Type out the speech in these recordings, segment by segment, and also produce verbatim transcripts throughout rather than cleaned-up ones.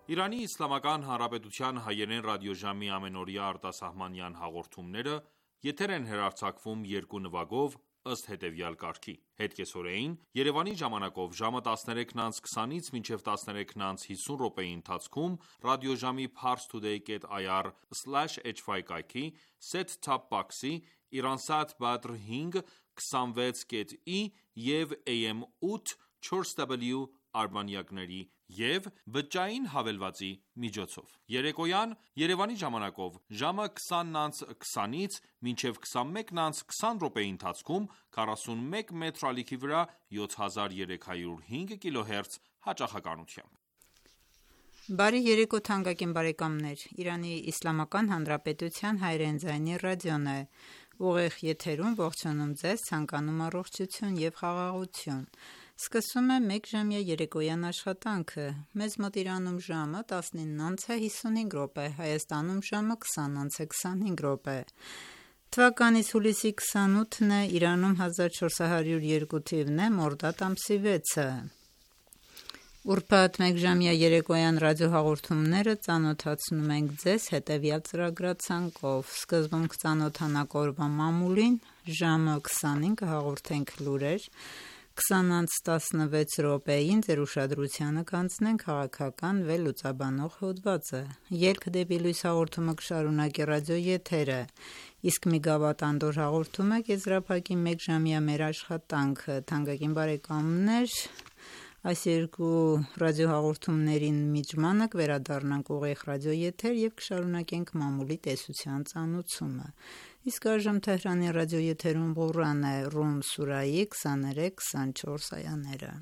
Իրանի Իսլամական Հանրապետության հայերեն ռադիոժամի ամենօրյա արտասահմանյան հաղորդումները եթեր են հեռարձակվում երկու նվագով ըստ հետևյալ կարգի: Հետկեսօրեին Երևանի ժամանակով ժամը տասներեքն անց քսանից մինչև տասներեքն անց հիսուն րոպեի ընթացքում ռադիոժամի parstoday dot i r slash h y կայքի set-top box-ի Iransat Badr հինգ քսանվեց կետ ի և A M ութ չորս W արբանյակների և բջջային հավելվածի միջոցով: Երեկոյան Երևանի ժամանակով ժամը քսանն անց քսանից մինչև քսանմեկն անց քսան րոպեի ընթացքում քառասունմեկ մետր ալիքի վրա յոթ հազար երեք հարյուր հինգ կիլոհերց հաճախականությամբ: Բարի երեկո թանկագին բարեկամներ: Իրանի Իսլամական Հանրապետության հայրեն ձայնի ռադիոն է: Ուղիղ եթերում ողջունում ձեզ, ցանկանում առողջություն և խաղաղություն: Սկսում է մեկժամյա երեկոյան աշխատանքը: Մեզ մոտ Իրանում ժամը տասնինն անց է հիսունհինգ րոպե, Հայաստանում ժամը քսանն անց է քսանհինգ րոպե: Թվականից հուլիսի քսանութն է, Իրանում հազար չորս հարյուր երկու թիվն է, մորդադ ամսի վեցը: Ուրբաթ մեկժամյա երեկոյան ռադիոհաղորդումները ծանոթացնում ենք ձեզ հետևյալ ծրագրացանկով: Սկզբում կծանոթանանք օրվա մամուլին, ժամը քսանին կհաղորդենք լուրեր, քսան անց տասնվեց րոպեին ձեր ուշադրությանը կանցնենք քաղաքական վերլուծաբանող հոդվածը: Ելք դեպի լույս հաղորդումը կշարունակի ռադիոեթերը, իսկ մի գավաթ անդորր հաղորդումը կեզրափակի մեկժամյա մեր աշխատանքը: Թանկագին բարեկամներ, այս երկու ռադիոհաղորդումների ընդմիջմանը կվերադառնանք ուղիղ ռադիոեթեր և կշարունակենք մամուլի տեսության ծանոթումը: Իսկ այժմ Թեհրանի ռադիոեթերում Ղուրան է, Ռում սուրայի քսաներեք քսանչորս այաները: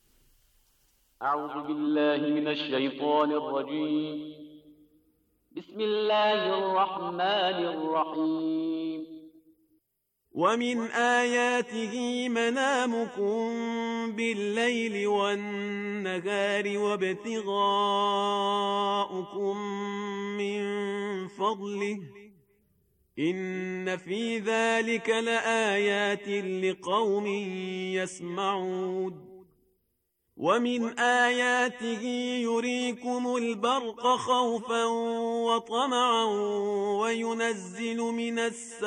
ومن آياته منامكم بالليل والنهار وابتغاؤكم من فضله إن في ذلك لآيات لقوم يسمعون ومن آياته يريكم البرق خوفا وطمعا وينزل من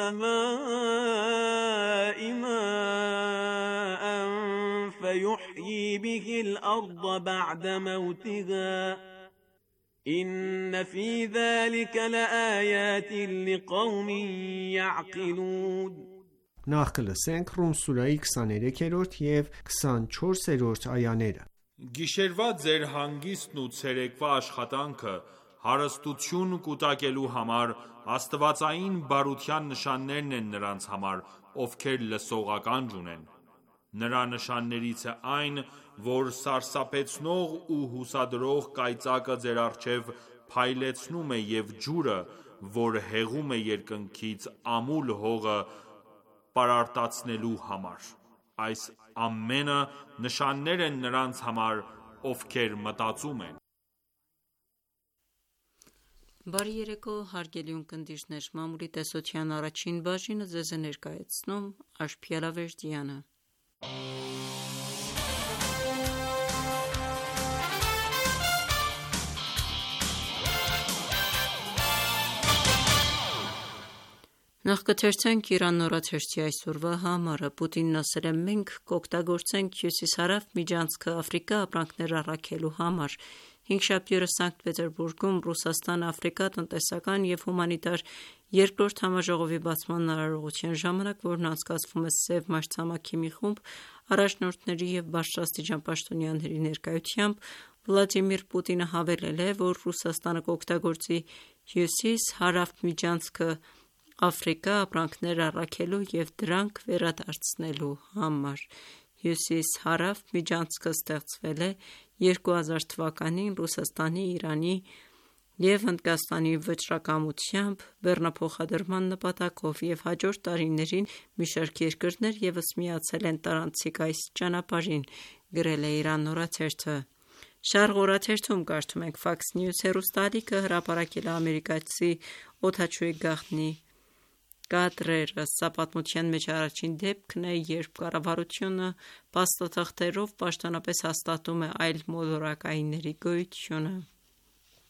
السماء ماء فيحيي به الأرض بعد موتها إن في ذلك لآيات لقوم يعقلون Նախ կլսենք Ռում սուրայի քսաներեքերորդ և քսանչորսերորդ այաները: Գիշերվա ձեր հանգիստն ու ցերեկվա աշխատանքը հարստություն կուտակելու համար աստվածային բարության նշաններն են նրանց համար, ովքեր լսողական չունեն: Նրա նշաններից է այն, որ սարսափեցնող ու հուսադրող կայծակը ձեր առջև փայլեցնում է և ջուրը, որ հեղում է երկնքից ամուլ հողը պարարտացնելու համար: Այս ամենը նշաններ են նրանց համար, ովքեր մտածում են: Բարի երեկո հարգելի ունկնդիրներ, մամուլի տեսության առաջին բաժինը ձեզ է ներկայացնում Աշխիել Ավերդյանը: Նախ կթերթենք Իրան օրաթերթի այսօրվա համարը: Պուտինն ասել է. «Մենք կօգտագործենք հյուսիս-հարավ միջանցքը Աֆրիկա ապրանքներ առաքելու համար»: Հինգշաբթի օրը Սանկտ Պետերբուրգում Ռուսաստանը Աֆրիկա տնտեսական և հումանիտար երկրորդ համաժողովի բացման արարողության ժամանակ, որն անցկացվում է Սև մայրցամաքի մի խումբ առաջնորդների և բարձրաստիճան պաշտոնյաների ներկայությամբ, Վլադիմիր Պուտինը հավելել է, որ Ռուսաստանը կօգտագործի հյուսիս-հարավ միջանցքը Աֆրիկա ապրանքներ առաքելու և դրանք վերադարձնելու համար: Հյուսիս-հարավ միջանցքը ստեղծվել է երկու հազար թվականին Ռուսաստանի, Իրանի և Հնդկաստանի վճռակամությամբ բեռնափոխադրման նպատակով և հաջորդ տարիներին մի շարք երկրներ ևս միացել են տարանցիկ այս ճանապարհին, գրել է Իրան օրաթերթը: Շարղ օրաթերթում կարդում ենք. Fox News հեռուստաալիքը հրապարակել է ամերիկացի օդաչուի գաղտնի կադրերը: Սա պատմության մեջ առաջին դեպքն է, երբ կառավարությունը փաստաթղթերով պաշտոնապես հաստատում է այլ մոլորակայինների գոյությունը: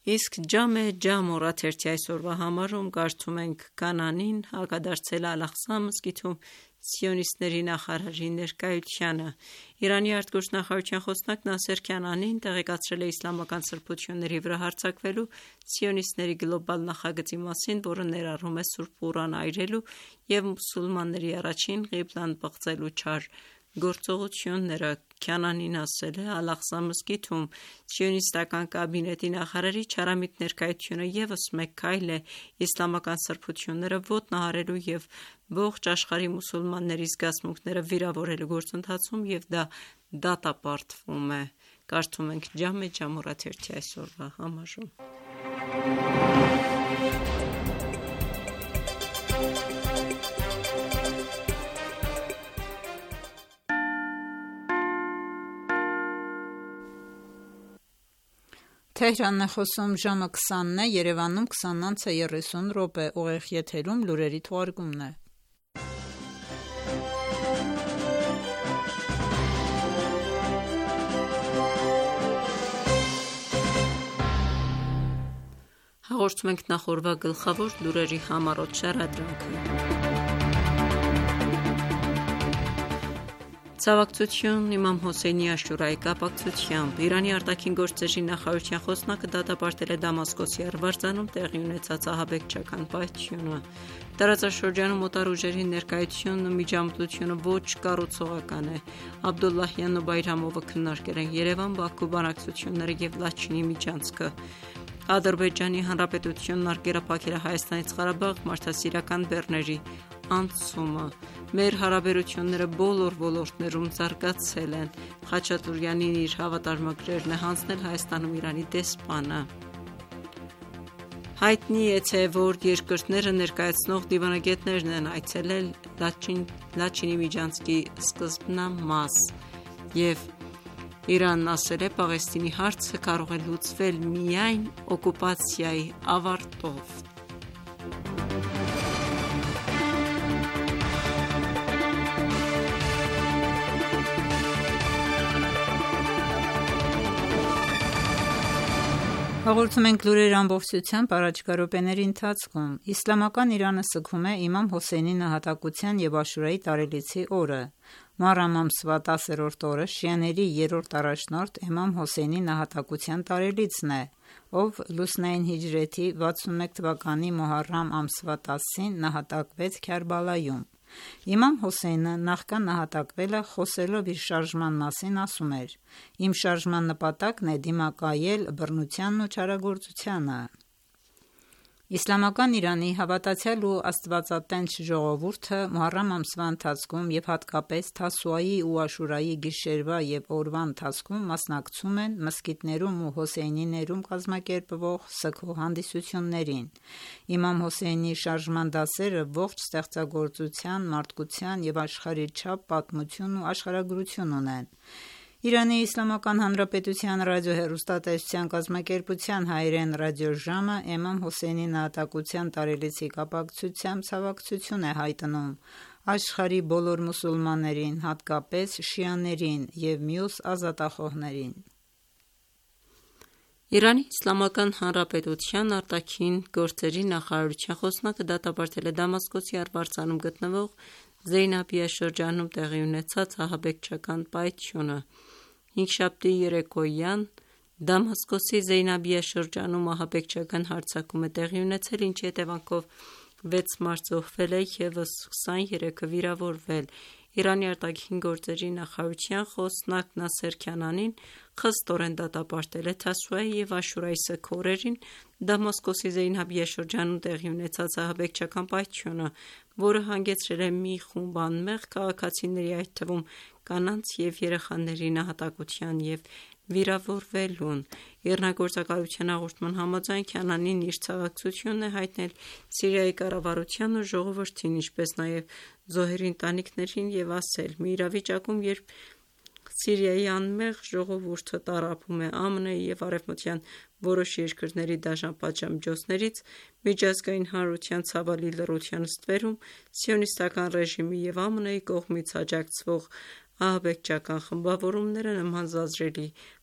Իսկ Ջամե Ջամ օրաթերթի այսօրվա համարում կարդում ենք Կանանին հակադարձել Ալ-Աղսա մզկիթում սիոնիստների նախարարի ներկայությանը։ Իրանի արտգործնախարարության խոսնակ Նասեր Քանանին տեղեկացրել է իսլամական սրբությունների վրա հարձակվելու սիոնիստների գլոբալ նախագծի մասին, որը ներառում է Սուրբ Ղուրան այրելու և մուսուլմանների առաջին ղիբլան պղծելու չար գործողությունները։ Քանանին ասել է. Ալ-Աղսա մզկիթում սիոնիստական կաբինետի նախարարի չարամիտ ներկայությունը ևս մեկ քայլ է իսլամական սրբությունները ոտնահարելու և ողջ աշխարհի մուսուլմանների զգացմունքները վիրավորելու գործընթացում և դա դատապարտվում է։ Կարդում ենք Ջամե Ջամ օրաթերթի այսօրվա համարում։ Թեհրանն է խոսում ժամը քսանն է, Երևանում քսանն անց է երեսուն րոպե, ուղիղ եթերում լուրերի թողարկումն է։ Հաղորդում ենք նախորդ գլխավոր լուրերի համառոտ շարադրանքը։ Ցավակցություն Իմամ Հոսեյնի Աշուրայի կապակցությամբ Իրանի արտաքին գործերի նախարարության խոսնակը դատապարտել է Դամասկոսի Արվարձանում տեղի ունեցած ահաբեկչական պայթյունը։ Տարածաշրջանում օտար ուժերի ներկայությունն ու միջամտությունը ոչ կառուցողական է։ Աբդուլլահյանն ու Բայրամովը քննարկել են Երևան-Բաքու բանակցությունները և Լաչինի միջանցքը։ Ադրբեջանի Հանրապետությունն արգելափակել է Հայաստանից Ղարաբաղ մարդասիրական բեռների անցումը։ Մեր հարաբերությունները բոլոր ոլորտներում զարգացել են։ Խաչատուրյանին իր հավատարմագրերն է հանձնել Հայաստանում Իրանի դեսպանը։ Հայտնի է, թե որ երկրները ներկայացնող դիվանագետներն են այցելել Լաչին, Լաչինի միջանցքի սկզբնամաս և Իրանն ասել է, Պաղեստինի հարցը կարող է լուծվել միայն օկուպացիայի ավարտով։ Հաղորդում ենք լուրեր ամբողջությամբ առաջիկա րոպեների ընթացքում։ Իսլամական Իրանը սգում է Իմամ Հոսեյնի նահատակության և Աշուրայի տարելիցի օրը։ Մոհարրամ ամսվա տասերորդ օրը շիաների երրորդ առաջնորդ Իմամ Հոսեյնի նահատակության տարելիցն է, ով լուսնային հիջրեթի վաթսունմեկ թվականի Մոհարրամ ամսվա տասին նահատակվեց Քարբալայում։ Իմամ Հոսեյնը նախքան նահատակվելը խոսելով իր շարժման մասին ասում էր. «Իմ շարժման նպատակն է դիմակայել բռնությանն ու չարագործությանը»։ Իսլամական Իրանի հավատացյալ ու աստվածատենչ ժողովուրդը Մոհարրամ ամսվա ընթացքում և հատկապես Թասուայի ու Աշուրայի գիշերվա և օրվա ընթացքում մասնակցում են մզկիթներում ու Հոսեյնիներում կազմակերպվող սգո հանդիսություններին։ Իմամ Հոսեյնի շարժման դասերը ողջ ստեղծագործության, մարդկության և աշխարհիչափ պատմություն ու աշխարհագրություն ունեն։ Իրանի Իսլամական Հանրապետության ռադիոհեռուստատեսության կազմակերպության հայերեն ռադիոժամը Իմամ Հոսեյնի նահատակության տարելիցի կապակցությամբ ցավակցություն է հայտնում աշխարհի բոլոր մուսուլմաններին, հատկապես շիաներին և մյուս ազատախոհներին։ Իրանի Իսլամական Հանրապետության արտաքին գործերի նախարարության խոսնակը դատապարտել է Դամասկոսի Արվարձանում գտնվող Զեյնաբիա շրջանում տեղի ունեցած ահաբեկչական պայթյունը։ Հինգշաբթի երեկոյան Դամասկոսի Զեյնաբիա շրջանում ահաբեկչական հարձակում է տեղի ունեցել, ինչի հետևանքով վեց մարդ զոհվել է և քսաներեքը վիրավորվել։ Իրանի արտաքին գործերի նախարարության խոսնակ Նասեր Քանանին խստորեն դատապարտել է Թասուայի և Աշուրայի սգ օրերին Դամասկոսի Զեյնաբիա շրջանում տեղի ունեցած ահաբեկչական պայթյունը, որը հանգեցրել է մի խումբ անմեղ քաղաքացիների, այդ թվում կանանց և երեխաների նահատակության և վիրավորվելուն։ Իրնագործակալության հաղորդման համաձայն Քանանին իր ցավակցությունն է հայտնել Սիրիայի կառավարությանն ու ժողովրդին, ինչպես նաև զոհերի ընտանիքներին և ասել. «Մի իրավիճակում, երբ Սիրիայի անմեղ ժողովուրդը տառապում է ԱՄՆ-ի և արևմտյան որոշ երկրների դաժան պատժամիջոցներից, միջազգային հանրության ցավալի լռության ստվերում սիոնիստական ռեժիմի և ԱՄՆ-ի կողմից աջակցվող ահաբեկչական խմբավորումները նման զազրելի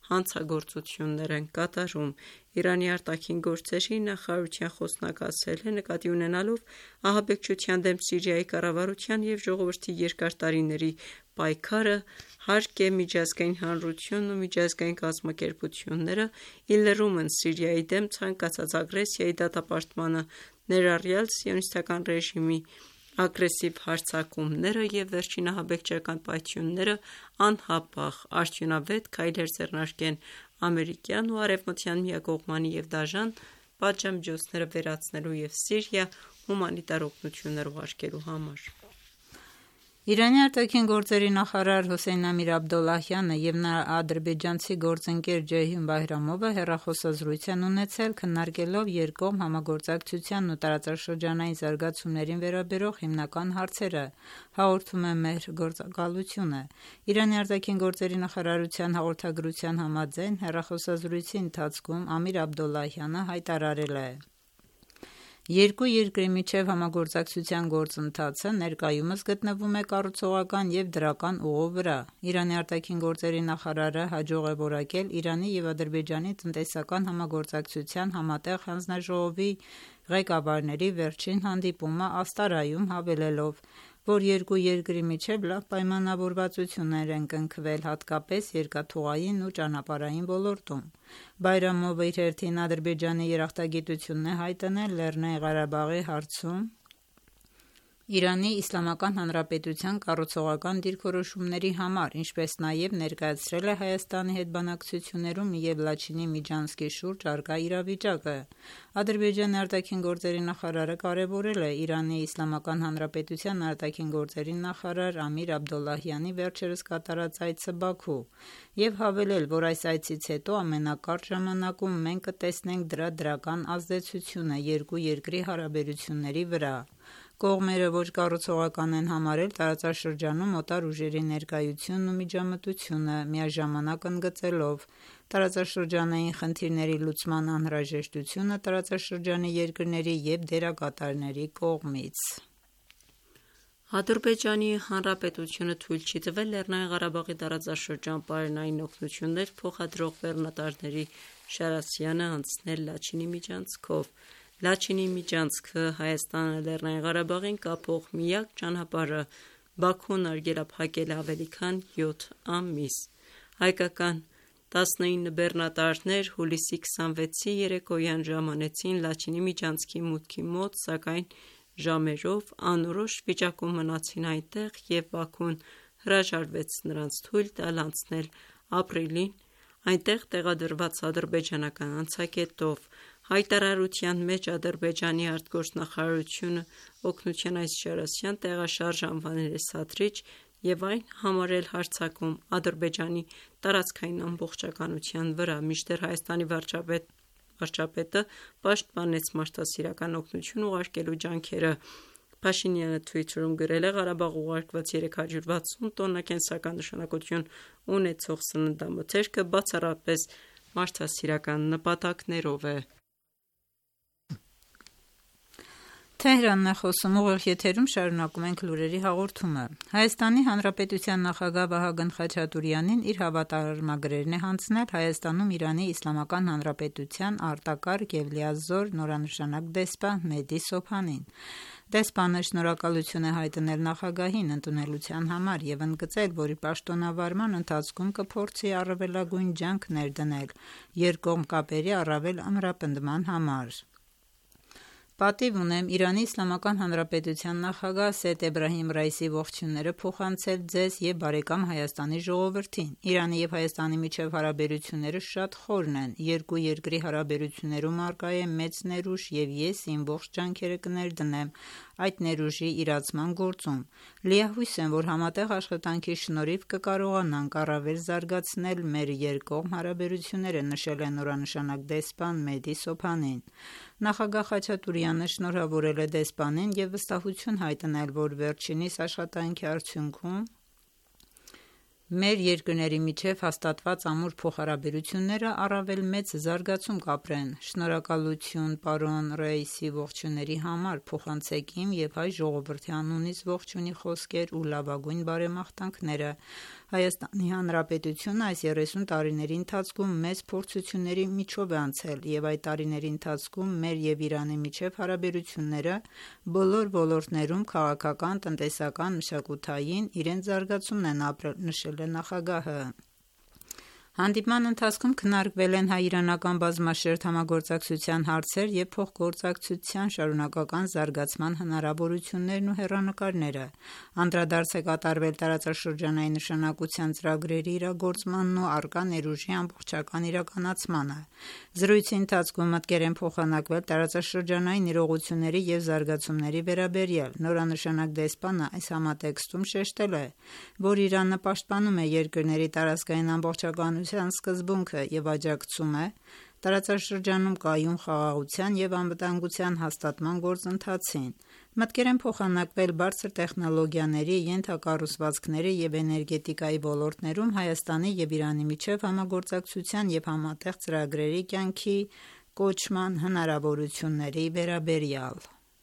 հանցագործություններ են կատարում։ Իրանի արտաքին գործերի նախարարության խոսնակ ասել է, նկատի ունենալով ահաբեկչության դեմ Սիրիայի կառավարության և ժողովրդի երկար տարիների պայքարը, հարկ է միջազգային հանրությունն ու միջազգային կազմակերպությունները ի լռումն Սիրիայի դեմ ցանկացած ագրեսիայի դատապարտմանը, ներառյալ սիոնիստական ռեժիմի ագրեսիվ հարձակումները և վերջին ահաբեկչական պայթյունները, անհապաղ արդյունավետ քայլեր ձեռնարկեն ամերիկյան ու արևմտյան միակողմանի և դաժան պատժամիջոցները վերացնելու և Սիրիա հումանիտար օգնություններ ուղարկելու համար։ Իրանի արտաքին գործերի նախարար Հոսեյն Ամիր Աբդոլլահյանը և նրա ադրբեջանցի գործընկեր Ջեյհուն Բայրամովը հեռախոսազրույց են ունեցել, քննարկելով երկկողմ համագործակցությանն ու տարածաշրջանային զարգացումներին վերաբերող հիմնական հարցերը, հաղորդում է մեր գործակալությունը։ Իրանի արտաքին գործերի նախարարության հաղորդագրության համաձայն հեռախոսազրույցի ընթացքում Ամիր Աբդոլլահյանը հայտարարել է. Երկու երկրի միջև համագործակցության գործընթացը ներկայումս գտնվում է կառուցողական և դրական ուղու վրա։ Իրանի արտաքին գործերի նախարարը հաջող է որակել Իրանի և Ադրբեջանի տնտեսական համագործակցության համատեղ հանձնաժողովի ղեկավարների վերջին հանդիպումը Աստարայում, հավելելով, որ երկու երկրի միջև լավ պայմանավորվածություններ են կնքվել, հատկապես երկաթուղային ու ճանապարհային ոլորտում։ Բայրամովը իր հերթին Ադրբեջանի երախտագիտությունն է հայտնել Լեռնային Ղարաբաղի հարցում Իրանի Իսլամական Հանրապետության կառուցողական դիրքորոշումների համար, ինչպես նաև ներկայացրել է Հայաստանի հետ բանակցություններում և Լաչինի Միջանցքի շուրջ առկա իրավիճակը։ Ադրբեջանի արտաքին գործերի նախարարը կարևորել է Իրանի Իսլամական Հանրապետության արտաքին գործերի նախարար Ամիր Աբդոլլահյանի վերջերս կատարած այցը Բաքու և հավելել, որ այս այցից հետո ամենակարճ ժամանակում մենք կտեսնենք դրա դրական ազդեցությունը երկու երկրի հարաբերությունների վրա։ Կողմերը ոչ կառուցողական են համարել տարածաշրջանում օտար ուժերի ներկայությունն ու միջամտությունը, միաժամանակ ընդգծելով տարածաշրջանային խնդիրների լուծման անհրաժեշտությունը տարածաշրջանի երկրների և դերակատարների կողմից։ Ադրբեջանի Հանրապետությունը թույլ չի տվել Լեռնային Ղարաբաղի տարածաշրջան պարենային օգնություններ փոխադրող բեռնատարների շարասյանը անցնել Լաչինի միջանցքով։ Լաչինի միջանցքը Հայաստանը Լեռնային Ղարաբաղին կապող միակ ճանապարհը Բաքուն արգելափակել է ավելի քան յոթ ամիս։ Հայկական տասնինը բեռնատարներ հուլիսի քսանվեցի երեկոյան ժամանեցին Լաչինի միջանցքի մուտքի մոտ, սակայն ժամերով անորոշ վիճակում մնացին այնտեղ և Բաքուն հրաժարվեց նրանց թույլ տալ անցնել ապրիլին այնտեղ տեղադրված ադրբեջանական անցակետով։ Հայտարարության մեջ Ադրբեջանի արտգործնախարարությունը օգնության այս շարասյան տեղաշարժ անվանել է սադրիչ և այն համարել հարձակում Ադրբեջանի տարածքային ամբողջականության վրա, մինչդեռ Հայաստանի վարչապետը պաշտպանեց մարդասիրական օգնություն ուղարկելու ջանքերը։ Փաշինյանը Twitter-ում գրել է. «Ղարաբաղ ուղարկված երեք հարյուր վաթսուն տոննա կենսական նշանակություն ունեցող սննդամթերքը բացառապես մարդասիրական նպատակներով է»։ Թեհրանն է խոսում, ուղիղ եթերում շարունակում ենք լուրերի հաղորդումը։ Հայաստանի Հանրապետության նախագահ Վահագն Խաչատուրյանին իր հավատարմագրերն է հանձնել Հայաստանում Իրանի Իսլամական Հանրապետության արտակարգ և լիազոր նորանշանակ դեսպան Մեհդի Սոբհանին։ Դեսպանը շնորհակալություն է հայտնել նախագահին ընդունելության համար և ընդգծել, որ իր պաշտոնավարման ընթացքում կփորձի առավելագույն ջանք ներդնել երկկողմ կապերի առավել ամրապնդման համար։ Պատիվ ունեմ Իրանի Իսլամական Հանրապետության նախագահ Սեյեդ Էբրահիմ Ռայիսի ողջույնները փոխանցել ձեզ և բարեկամ Հայաստանի ժողովրդին։ Իրանի և Հայաստանի միջև հարաբերությունները շատ խորն են, երկու երկրի հարաբերություններում առկա է մեծ ներուժ և ես իմ ողջ ջանքերը կներդնեմ այդ ներուժի իրացման գործում։ Լիահույս եմ, որ համատեղ աշխատանքի շնորհիվ կկարողանանք առավել զարգացնել մեր երկկողմ հարաբերությունները, նշել է նորանշանակ դեսպան Մեհդի Սոբհանին։ Նախագահ Խաչատուրյանը շնորհավորել է դեսպանին և վստահություն հայտնել, որ վերջինիս աշխատանքի արդյունքում մեր երկրների միջև հաստատված ամուր փոխհարաբերությունները առավել մեծ զարգացում կապրեն։ Շնորհակալություն պարոն Ռայիսի ողջույնների համար, փոխանցեք իմ և հայ ժողովրդի անունից ողջույնի խոսքեր ու լավագույն բարեմաղթանքները։ Հայաստանի Հանրապետությունը այս երեսուն տարիների ընթացքում մեծ փորձությունների միջով է անցել եւ այդ տարիների ընթացքում մեր եւ Իրանի միջև հարաբերությունները բոլոր ոլորտներում քաղաքական, տնտեսական, մշակութային իրենց զարգացումն են ապրել, նշել է նախագահը։ Հանդիպման ընթացքում քննարկվել են հայ-իրանական բազմաշերտ համագործակցության հարցեր եւ փոխգործակցության շարունակական զարգացման հնարավորություններն ու հեռանկարները։ Անդրադարձ է կատարվել տարածաշրջանային նշանակության ծրագրերի իրագործմանն ու առկա ներուժի ամբողջական իրականացմանը։ Զրույցի ընթացքում մտքեր են փոխանակվել տարածաշրջանային իրողությունների եւ զարգացումների վերաբերյալ։ Նորանշանակ դեսպանը այս համատեքստում շեշտել է, որ Իրանը պաշտպանում է երկրների տարածքային ամբողջականության սկզբունքը եւ աջակցում է տարածաշրջանում կայուն խաղաղության եւ անվտանգության հաստատման գործընթացին։ Մտքեր են փոխանակվել բարձր տեխնոլոգիաների, ենթակառուցվածքների եւ էներգետիկայի ոլորտներում Հայաստանի եւ Իրանի միջև համագործակցության եւ համատեղ ծրագրերի կյանքի կոչման հնարավորությունների վերաբերյալ։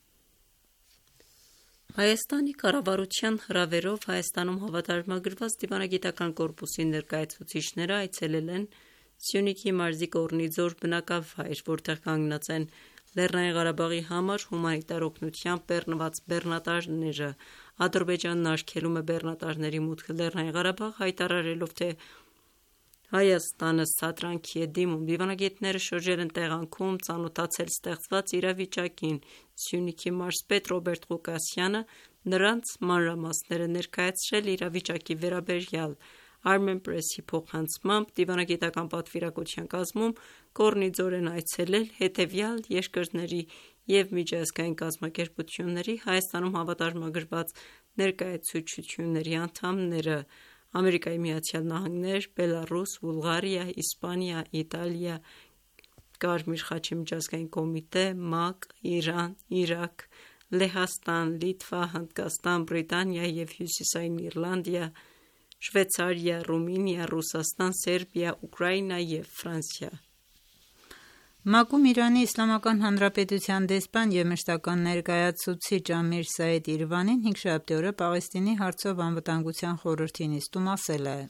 Հայաստանի կառավարության հրավերով Հայաստանում հավատարմագրված դիվանագիտական կորպուսի ներկայացուցիչները այցելել են Սյունիքի մարզի Կորնիձոր բնակավայր, որտեղ կանգնած են Լեռնային Ղարաբաղի համար հումանիտար օգնությամբ բեռնված բեռնատարները։ Ադրբեջանն արգելում է բեռնատարների մուտքը Լեռնային Ղարաբաղ, հայտարարելով, թե Հայաստանը սադրանքի է դիմում։ Դիվանագետները շրջել են տեղանքում, ծանոթացել ստեղծված իրավիճակին։ Սյունիքի մարզպետ Ռոբերտ Ղուկասյանը նրանց մանրամասները ներկայացրել իրավիճակի վերաբերյալ։ Armenpress-ի փոխանցմամբ դիվանագիտական պատվիրակության կազմում Կորնիձոր են այցելել հետևյալ երկրների եւ միջազգային կազմակերպությունների Հայաստանում հավատարմագրված ներկայացուցչությունների անդամները՝ Ամերիկայի Միացյալ Նահանգներ, Բելարուս, Բուլղարիա, Իսպանիա, Իտալիա, Կարմիր խաչի միջազգային կոմիտե, ՄԱԿ, Իրան, Իրաք, Լեհաստան, Լիտվա, Հնդկաստան, Բրիտանիա եւ Հյուսիսային Իռլանդիա, Շվեյցարիա, Ռումինիա, Ռուսաստան, Սերբիա, Ուկրաինա եւ Ֆրանսիա։ ՄԱԿ-ում Իրանի Իսլամական Հանրապետության դեսպան եւ մշտական ներկայացուցիչ Ամիր Սայեդ Իրվանին հինգշաբթի օրը Պաղեստինի հարցով անվտանգության խորհրդի նիստում ասել է.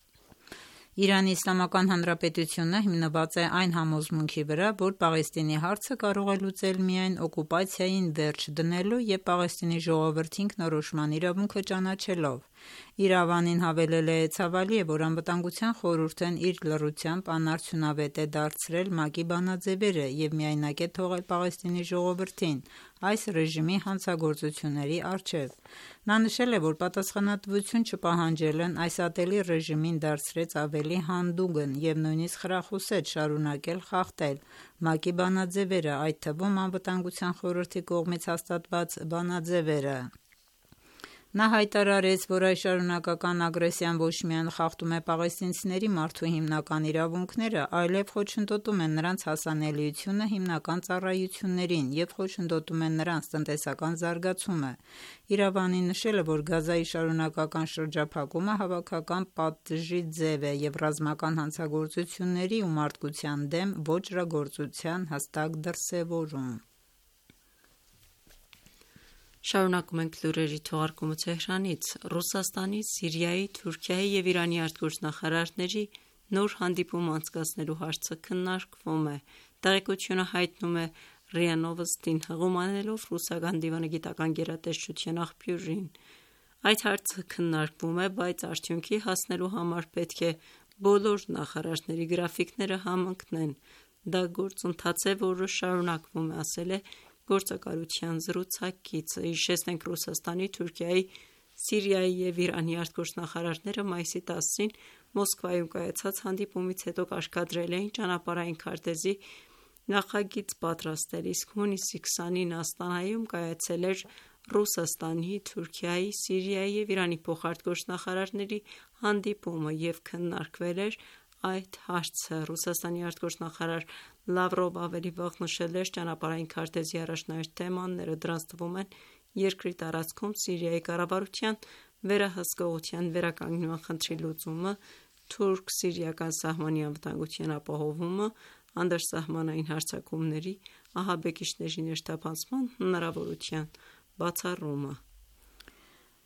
Իրանի Իսլամական Հանրապետությունը հիմնված է այն համոզմունքի վրա, որ Պաղեստինի հարցը կարող է լուծել միայն օկուպացիային վերջ դնելու եւ Պաղեստինի ժողովրդի ինքնորոշման իրավունքը ճանաչելով։ Իրավանին հավելել է ցավալի է, որ անվտանգության խորհուրդն իր լռությամբ անարդյունավետ է դարձրել ՄԱԿ-ի բանաձևերը եւ միայնակ է թողել Պաղեստինի ժողովրդին այս ռեժիմի հանցագործությունների առջև։ Նա նշել է, որ պատասխանատվություն չպահանջելն այս ատելի ռեժիմին դարձրեց ավելի հանդուգն եւ նույնիսկ խրախուսեց շարունակել խախտել ՄԱԿ-ի բանաձևերը, այդ թվում անվտանգության խորհրդի կողմից հաստատված բանաձևերը։ Նա հայտարարեց, որ այս շարունակական ագրեսիան ոչ միայն խախտում է պաղեստինցիների մարդու հիմնական իրավունքները, այլև խոչընդոտում է նրանց հասանելիությունը հիմնական ծառայություններին եւ խոչընդոտում է նրանց տնտեսական զարգացումը։ Իրավանին նշել է, որ Գազայի շարունակական շրջափակումը հավաքական պատժի ձև է եւ ռազմական հանցագործությունների ու մարդկության դեմ ոճրագործության հստակ դրսեւորում։ Շարունակում ենք լուրերի թողարկումը Թեհրանից։ Ռուսաստանի, Սիրիայի, Թուրքիայի եւ Իրանի արտգործնախարարների նոր հանդիպում անցկացնելու հարցը քննարկվում է։ Տեղեկությունը հայտնում է ՌԻԱ Նովոստին հղում անելով ռուսական դիվանագիտական գերատեսչության աղբյուրին։ Այդ հարցը քննարկվում է, բայց արդյունքի հասնելու համար պետք է բոլոր նախարարների գրաֆիկները համընկնեն։ Դա գործընթաց է, որը շարունակվում է, ասել է գործակալության զրուցակիցը։ Հիշեցնենք, Ռուսաստանի, Թուրքիայի, Սիրիայի եւ Իրանի արտգործնախարարները մայիսի տասին Մոսկվայում կայացած հանդիպումից հետո կարգադրել էին ճանապարհային քարտեզի նախագիծ պատրաստել, իսկ հունիսի քսանին Աստանայում կայացել էր Ռուսաստանի, Թուրքիայի, Սիրիայի եւ Իրանի փոխարտգործնախարարների հանդիպումը եւ քննարկվել էր այդ հարցը։ Ռուսաստանի արտգործնախարար Լավրով ավելի վաղ նշել էր ճանապարհային քարտեզի առաջնահերթ թեմաները, դրանց թվում են երկրի տարածքում Սիրիայի կառավարության վերահսկողության վերականգնման խնդրի լուծումը, թուրք-սիրիական սահմանի անվտանգության ապահովումը, անդրսահմանային հարձակումների, ահաբեկիչների ներթափանցման հնարավորության բացառումը։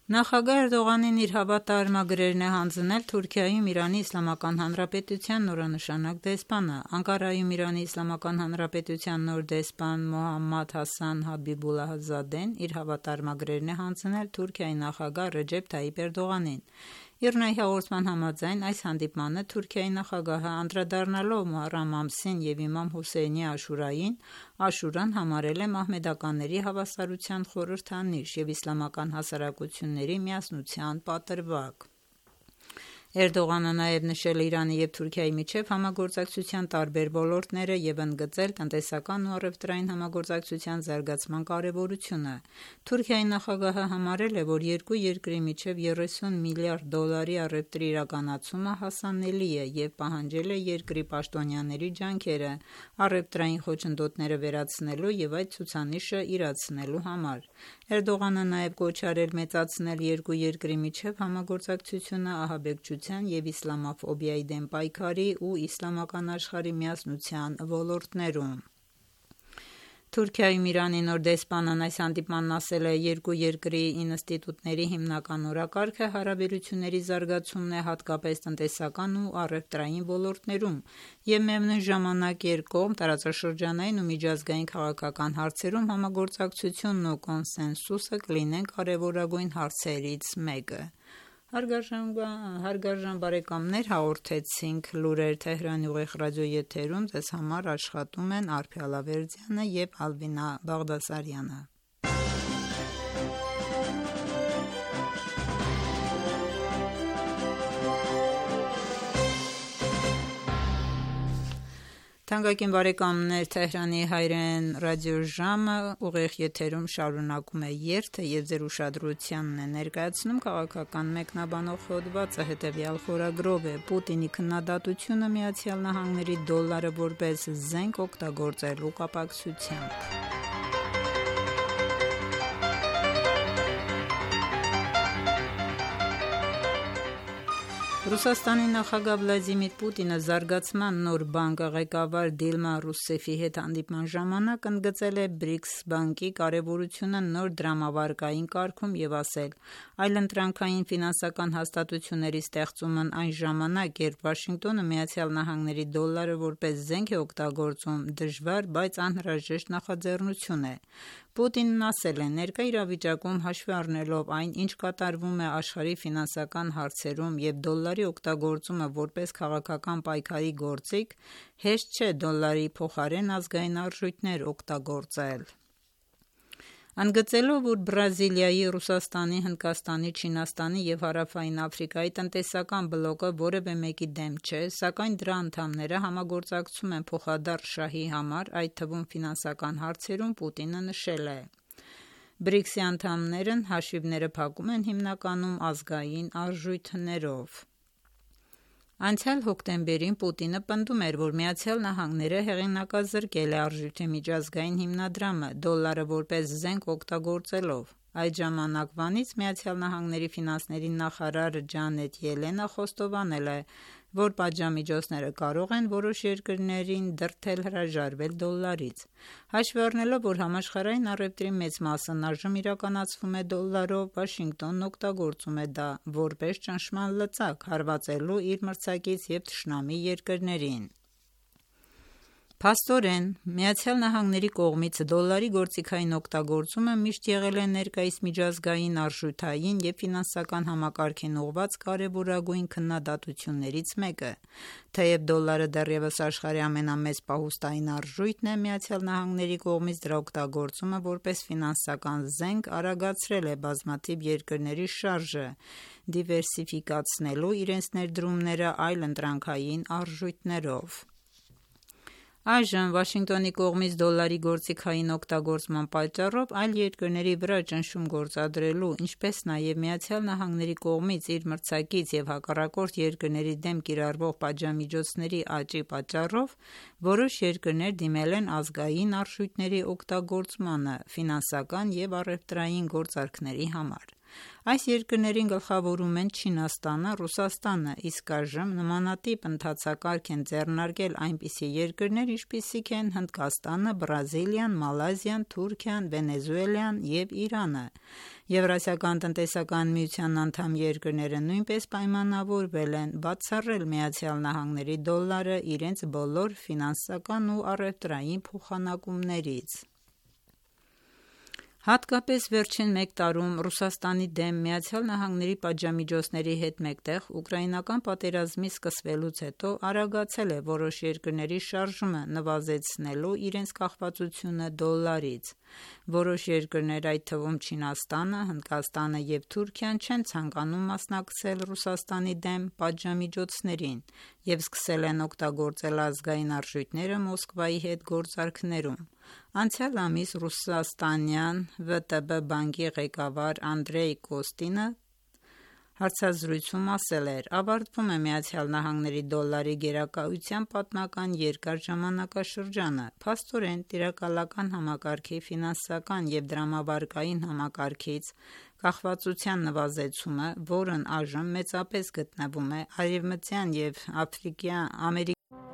Նախագահ Էրդողանին իր հավատարմագրերն է հանձնել Թուրքիայում Իրանի Իսլամական Հանրապետության նորանշանակ դեսպանը։ Անկարայում Իրանի Իսլամական Հանրապետության նոր դեսպան Մոհամմադ Հասան Հաբիբուլլահզադեն իր հավատարմագրերն է հանձնել Թուրքիայի նախագահ Ռեջեփ Թայիպ Էրդողանին։ ԻՌՆԱ-ի հաղորդման համաձայն այս հանդիպմանը Թուրքիայի նախագահը անդրադառնալով Մոհարրամ ամսին և Իմամ Հոսեյնի Աշուրային, Աշուրան համարել է մահմեդականների հավասարության խորհրդանիշ և իսլամական հասարակությունների միասնության պատրվակ։ Էրդողանը նաև նշել է Իրանի և Թուրքիայի միջև համագործակցության տարբեր ոլորտները և ընդգծել տնտեսական ու առևտրային համագործակցության զարգացման կարևորությունը։ Թուրքիայի նախագահը համարել է, որ երկու երկրի միջև երեսուն միլիարդ դոլարի առևտրի իրականացումը հասանելի է և պահանջել է երկրի պաշտոնյաների ջանքերը առևտրային խոչընդոտները վերացնելու և այդ ցուցանիշը իրացնելու համար։ Էրդողանը նաև կոչ արել մեծացնել երկու երկրի միջև համագործակցությունը ահաբեկչության և իսլամաֆոբիայի դեմ պայքարի ու իսլամական աշխարհի միասնության ոլորտներում։ Թուրքիայում Իրանի նոր դեսպանն այս հանդիպմանն ասել է. «Երկու երկրի ինստիտուտների հիմնական օրակարգը հարաբերությունների զարգացումն է հատկապես տնտեսական ու առևտրային ոլորտներում և միևնույն ժամանակ երկկողմ, տարածաշրջանային ու միջազգային քաղաքական հարցերում համագործակցությունն ու կոնսենսուսը կլինեն կարևորագույն հարցերից մեկը»։ Հարգարժան բարեկամներ, հաղորդեցինք լուրեր Թեհրանի ուղիղ ռադիոեթերում, ձեզ համար աշխատում են Արփի Ալավերդյանը և Ալվինա Բաղդասարյանը։ Թանկագին բարեկամներ, Թեհրանի հայրեն ռադիոժամը ուղիղ եթերում շարունակում է երթը և ձեր ուշադրությանն է ներկայացնում քաղաքական մեկնաբանող հոդվածը հետևյալ խորագրով է. Պուտինի քննադատությունը Միացյալ Նահանգների դոլարը որպես զենք օգտագործելու կապակցությամբ։ Ռուսաստանի նախագահ Վլադիմիր Պուտինը զարգացման նոր բանկը ղեկավար Դիլմա Ռուսեֆի հետ հանդիպման ժամանակ ընդգծել է բրիքս բանկի կարևորությունը նոր դրամավարկային կարգում և ասել. «Այլընտրանքային ֆինանսական հաստատությունների ստեղծումն այն ժամանակ, երբ Վաշինգտոնը Միացյալ Նահանգների դոլարը որպես զենք է օգտագործում, դժվար, բայց անհրաժեշտ նախաձեռնություն է»։ Պուտինն ասել է. «Ներկա իրավիճակում, հաշվի առնելով այն, ինչ կատարվում է աշխարհի ֆինանսական հարցերում և դոլարի օգտագործումը որպես քաղաքական պայքարի գործիք, հեշտ չէ դոլարի փոխարեն ազգային արժույթներ օգտագործել»։ Ընդգծելով, որ Բրազիլիայի, Ռուսաստանի, Հնդկաստանի, Չինաստանի և Հարավային Աֆրիկայի տնտեսական բլոկը որևէ մեկի դեմ չէ, սակայն դրա անդամները համագործակցում են փոխադարձ շահի համար, այդ թվում ֆինանսական հարցերում, Պուտինը նշել է. «Բրիքսի անդամներն հաշիվները փակում են հիմնականում ազգային արժույթներով»։ Անցյալ հոկտեմբերին Պուտինը պնդում էր, որ Միացյալ Նահանգները հեղինակազրկել է արժույթի միջազգային հիմնադրամը՝ դոլարը որպես զենք օգտագործելով։ Այդ ժամանակվանից Միացյալ Նահանգների ֆինանսների նախարար Ջանեթ Ելենը խոստովանել է, որ պատժամիջոցները կարող են որոշ երկրներին դրդել հրաժարվել դոլարից։ Հաշվի առնելով, որ համաշխարհային առևտրի մեծ մասն այժմ իրականացվում է դոլարով, Վաշինգտոնն օգտագործում է դա որպես ճնշման լծակ՝ հարվածելու իր մրցակից և թշնամի երկրներին։ Փաստորեն, Միացյալ Նահանգների կողմից դոլարի գործիքային օգտագործումը միշտ եղել է ներկայիս միջազգային արժութային և ֆինանսական համակարգին ուղղված կարևորագույն քննադատություններից մեկը։ Թեև դոլարը դեռևս աշխարհի ամենամեծ պահուստային արժույթն է, Միացյալ Նահանգների կողմից դրա օգտագործումը որպես ֆինանսական զենք արագացրել է բազմաթիվ երկրների շարժը՝ դիվերսիֆիկացնելու իրենց ներդրումները այլընտրանքային արժույթներով։ Այժմ Վաշինգտոնի կողմից դոլարի գործիքային օգտագործման պատճառով այլ երկրների վրա ճնշում գործադրելու, ինչպես նաև Միացյալ Նահանգների կողմից իր մրցակից և հակառակորդ երկրների դեմ կիրառվող պատժամիջոցների աճի պատճառով որոշ երկրներ դիմել են ազգային արժույթների օգտագործմանը ֆինանսական և առևտրային գործարքների համար։ Այս երկրներին գլխավորում են Չինաստանը, Ռուսաստանը, իսկ այժմ նմանատիպ ընթացակարգ են ձեռնարկել այնպիսի երկրներ, ինչպիսիք են Հնդկաստանը, Բրազիլիան, Մալազիան, Թուրքիան, Վենեսուելան և Իրանը։ Եվրասիական տնտեսական միության անդամ երկրները նույնպես պայմանավորվել են բացառել Միացյալ Նահանգների դոլարը իրենց բոլոր ֆինանսական ու առևտրային փոխանակումներից։ Հատկապես վերջին մեկ տարում Ռուսաստանի դեմ Միացյալ Նահանգների պատժամիջոցների հետ մեկտեղ ուկրաինական պատերազմի սկսվելուց հետո արագացել է որոշ երկրների շարժումը նվազեցնելու իրենց կախվածությունը դոլարից։ Որոշ երկրներ, այդ թվում Չինաստանը, Հնդկաստանը և Թուրքիան չեն ցանկանում մասնակցել Ռուսաստանի դեմ պատժամիջոցներին և սկսել են օգտագործել ազգային արժույթները Մոսկվայի հետ գործարքներում։ Անցյալ ամիս ռուսաստանյան վը տե բը բանկի ղեկավար Անդրեյ Կոստինը հարցազրույցում ասել էր. «Ավարտվում է Միացյալ Նահանգների դոլարի գերակայության պատմական երկար ժամանակաշրջանը։ Փաստորեն, տիրակալական համակարգի ֆինանսական և դրամավարկային համակարգից կախվածության նվազեցումը, որն այժմ մեծապես գտնվում է Արևմտյան և Ամերիկյան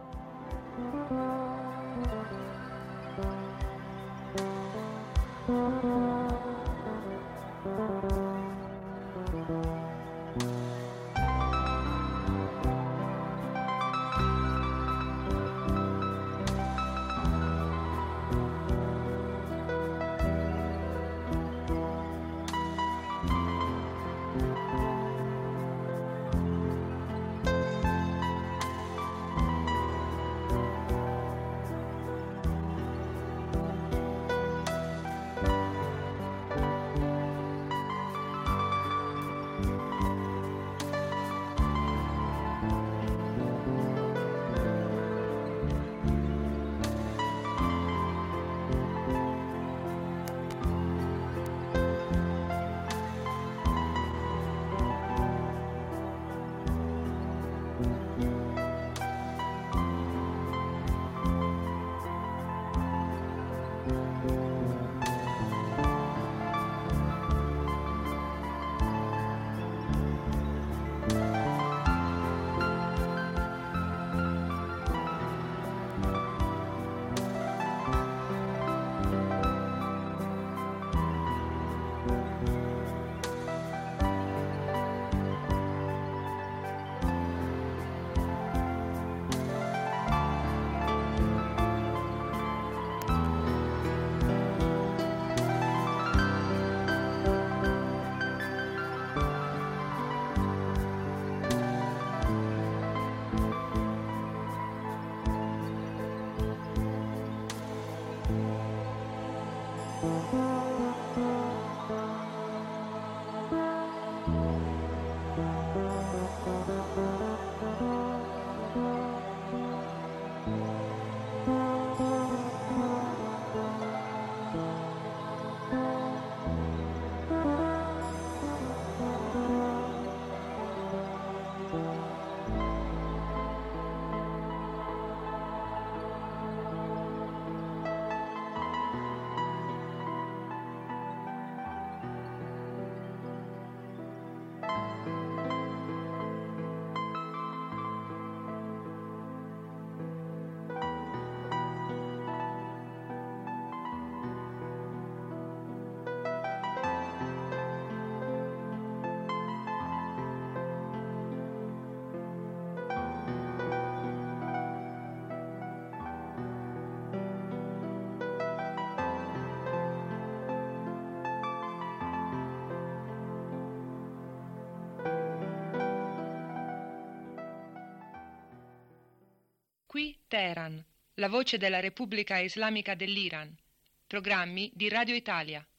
Qui Teheran, la voce della Repubblica Islamica dell'Iran. Programmi di Radio Italia.